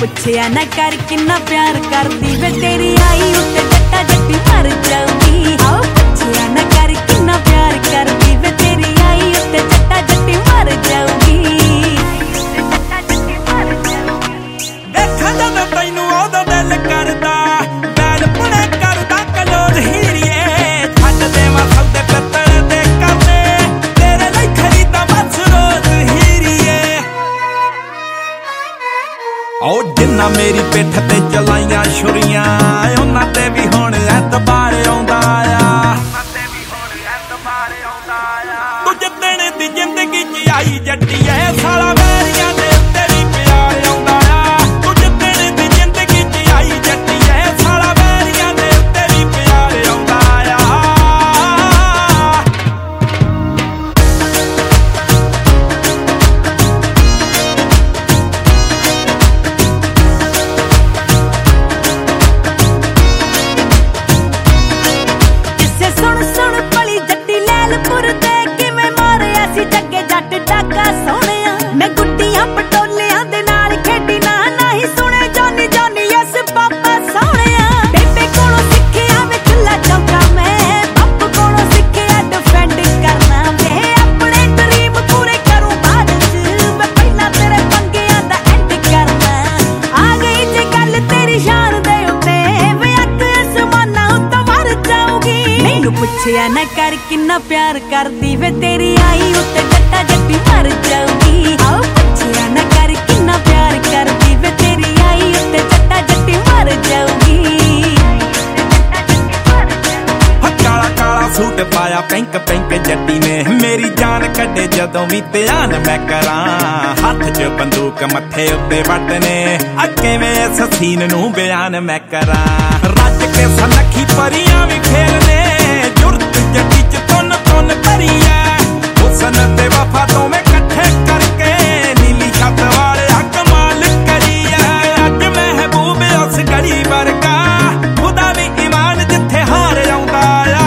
ਪੁੱਛਿਆ ਨਾ ਕਰ ਕਿੰਨਾ ਪਿਆਰ ਕਰਦੀ ਵੇ ਤੇਰੀ ਆਈ ਉੱਤੇ ਜੱਟਾ ਜੱਟੀ ਮਰ ਜਾਊਗੀ। ਆਓ ਪੁੱਛਿਆ ਨਾ ਕਰ ਕਿੰਨਾ ਪਿਆਰ ਕਰਦੀ ਵੇ ਤੇਰੀ ਆਈ ਉੱਤੇ ਜੱਟਾ ਜੱਟੀ ਮਰ ਜਾਊਗੀ। ਦੇਖਾਂ ਜਦੋਂ ਤੈਨੂੰ ਉਦੋਂ ਦਿਲ ਕਰਦਾ ਬੈਲ ਪੁਣੇ ਕਰਦਾ ਕਲੋਜ਼ ਹੀਰੀਏ। ਛੱਡ ਦੇਵਾਂ ਸੌਦੇ ਪਿੱਤਲ ਦੇ ਕਰਨੇ ਤੇਰੇ ਲਈ ਖਰੀਦਾਂ ਬਸ ਰੋਜ਼ ਹੀਰੀਏ। ਓ ਜਿੰਨਾ ਮੇਰੀ ਪਿੱਠ ਤੇ ਚਲਾਈਆਂ ਛੁਰੀਆਂ ਉਹਨਾਂ ਤੇ ਵੀ ਹੁਣ ਐਤਬਾਰ ਆਉਂਦਾ ਆ। ਤੂੰ ਜਿੱਦਣ ਦੀ ਜ਼ਿੰਦਗੀ 'ਚ ਆਈ ਜੱਟੀ ਐ ਸਾਲਾ ਵੈਰੀਆਂ ਦੇ ਉੱਤੇ ਵੀ ਪਿਆਰ ਆਉਂਦਾ ਆ। ਤੂੰ ਜਿੱਦਣ ਦੀ ਜ਼ਿੰਦਗੀ 'ਚ ਆਈ ਜੱਟੀ ਐ ਸਾਲਾ ਵੈਰੀਆਂ ਦੇ ਉੱਤੇ ਵੀ ਪਿਆਰ ਆਉਂਦਾ ਆ। ਕਿਸੇ ਸੁਣ ਭਲੀ ਜੱਟੀ ਲੈਲਪੁਰ ਤੇ ਕਿਵੇਂ ਮਾਰਿਆ ਸੀ ਜੱਗੇ ਜੱਟ ਡਾਕਾ ਸੋਹਣਿਆ। ਮੈਂ ਗੁੱਡੀਆਂ ਪਟੋਲਿਆਂ ਦੇ ਨਾਲ ਖੇਡੀ ਨਾ ਨਹੀਂ ਸੁਣੇ ਜਾਨੀ ਜਾਨੀ ਇਸ ਪਾਪਾ ਸੋਹਣਿਆ। ਬੇਬੇ ਕੋਲੋਂ ਸਿੱਖਿਆ ਵੇ ਚੁੱਲਾ ਚੌਂਕਾ ਮੈਂ ਬਾਪੂ ਕੋਲੋਂ ਸਿੱਖਿਆ ਡਿਫੈਂਡ ਕਰਨਾ ਵੇ ਆਪਣੇ ਡਰੀਮ ਪੂਰੇ ਕਰੂੰ ਬਾਅਦ 'ਚ ਮੈਂ ਪਹਿਲਾਂ ਤੇਰੇ ਪੰਗਿਆਂ ਦਾ ਐਂਡ ਕਰਨਾ। ਆ ਗਈ ਜੇ ਗੱਲ ਤੇਰੀ ਸ਼ਾਨ ਦੇ ਉੱਤੇ ਵੇ ਅੱਗ ਅਸਮਾਨਾਂ ਉੱਤੋਂ ਮਰ ਜਾਊਗੀ। ਮੈਨੂੰ ਪੁੱਛਿਆ ਨਾ ਕਰ ਕਿੰਨਾ ਪਿਆਰ ਕਰਦੀ ਵੇ ਤੇਰੀ ਆਈ ਉੱਤੇ ਜੱਟਾ ਜੱਟੀ ਮਰ ਜਾਊਗੀ। ਆਓ ਪੁੱਛਿਆ ਨਾ ਕਰ ਕਿੰਨਾ ਪਿਆਰ ਕਰਦੀ ਵੇ ਤੇਰੀ ਆਈ ਉੱਤੇ ਜੱਟਾ ਜੱਟੀ ਮਰ ਜਾਊਗੀ। ਕਾਲਾ ਕਾਲਾ ਸੂਟ ਪਾਇਆ ਪਿੰਕ ਪਿੰਕ ਜੱਟੀ ਨੇ ਮੇਰੀ ਜਾਨ ਕੱਢੇ ਜਦੋਂ ਵੀ ਧਿਆਨ ਮੈਂ ਕਰਾਂ। ਹੱਥ 'ਚ ਬੰਦੂਕ ਮੱਥੇ ਉੱਤੇ ਵੱਟਨੇ ਆ ਕਿਵੇਂ ਇਸ ਸੀਨ ਨੂੰ ਬਿਆਨ ਮੈਂ ਕਰਾਂ। ਰੱਜ ਕੇ ਸਨੱਖੀ ਪਰੀਆਂ ਵੀ ਖੇਲਨੇ ਜੁਰਤ ਜੱਟੀ 'ਚ ਤੁੰਨ ਤੁੰਨ ਭਰੀ ਐ। ਹੁਸਨ ਤੇ ਵਫਾ ਦੋਵੇਂ ਇਕੱਠੇ ਕਰਕੇ ਨੀਲੀ ਛੱਤ ਵਾਲਿਆ ਕਮਾਲ ਕਰੀ ਐ। ਅੱਜ ਮਹਿਬੂਬ ਉਸ ਗਲੀ ਵਰਗਾ ਖੁਦਾ ਵੀ ਈਮਾਨ ਜਿੱਥੇ ਹਾਰ ਆਉਂਦਾ ਆ।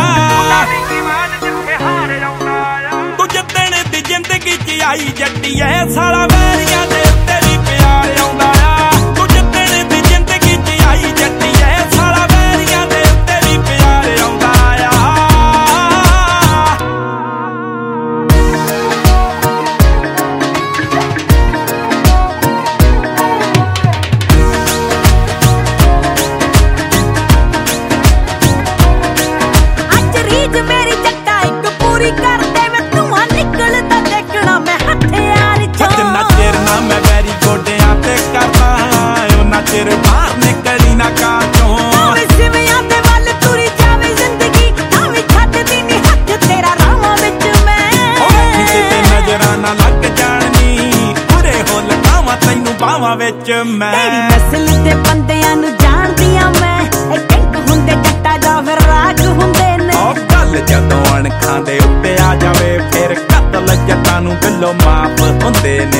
ਤੂੰ ਜਿੱਦਣ ਦੀ ਜ਼ਿੰਦਗੀ 'ਚ ਆਈ ਜੱਟੀ ਐ ਸਾਲਾ ਵੈਰੀਆਂ ਦੇ ਉੱਤੇ ਵੀ ਪਿਆਰ ਆਉਂਦਾ ਆ। ਤੂੰ ਜਿੱਦਣ ਦੀ ਜ਼ਿੰਦਗੀ 'ਚ ਆਈ ਜੱਟੀ ਐ ਸਾਲਾ ਵੈਰੀਆਂ ਦੇ ਉੱਤੇ ਵੀ ਪਿਆਰ ਆਉਂਦਾ ਆ। ਅੱਜ ਰੀਝ ਮੇਰੀ ਜੱਟਾ ਇੱਕ ਪੂਰੀ ਕਰ ਦੇਵੇ ਧੂੰਆਂ ਨਿਕਲਦਾ ਦੇਖਣਾ ਮੈਂ ਹਥਿਆਰ ਚੋਂ। ਜਿੰਨਾ ਚਿਰ ਨਾ ਮੈਂ ਵੈਰੀ ਗੋਡਿਆਂ ਤੇ ਕਰਦਾ ਉਹਨਾਂ ਚਿਰ ਬਾਹਰ ਨਿਕਲੀ ਨਾ ਕਾਂ ਚੋਂ। ਭਾਵੇਂ ਸਿਵਿਆਂ ਦੇ ਵੱਲ ਤੁਰੀ ਜਾਵੇ ਜ਼ਿੰਦਗੀ ਤਾਂ ਵੀ ਛੱਡਦੀ ਨੀ ਹੱਥ ਤੇਰਾ ਰਾਹਾਂ ਵਿੱਚ ਮੈਂ। ਕਿਤੇ ਨਜ਼ਰਾਂ ਨਾ ਲੱਗ ਜਾਣੀ ਪੂਰੇ ਹੋ ਲਗਾਵਾਂ ਤੈਨੂੰ ਬਾਹਾਂ ਵਿੱਚ ਮੈਂ। ਤੇਰੀ ਨਸਲ ਦੇ ਬੰਦਿਆਂ ਨੂੰ ਜਾਣਦੀਆਂ ਮੈਂ ਇਹ ਕਿੰਕ ਹੁੰਦੇ ਜੱਟਾ ਜਾਂ ਫਿਰ ਰਾਗ ਹੁੰਦੇ ਨੇ। ਉਹ ਗੱਲ ਜਦੋਂ ਅਣਖਾਂ ਦੇ ਉੱਤੇ ਆ ਜਾਵੇ ਫਿਰ ਕਤਲ ਜੱਟਾਂ ਨੂੰ ਬਿੱਲੋ ਮਾਫ ਹੁੰਦੇ ਨੇ।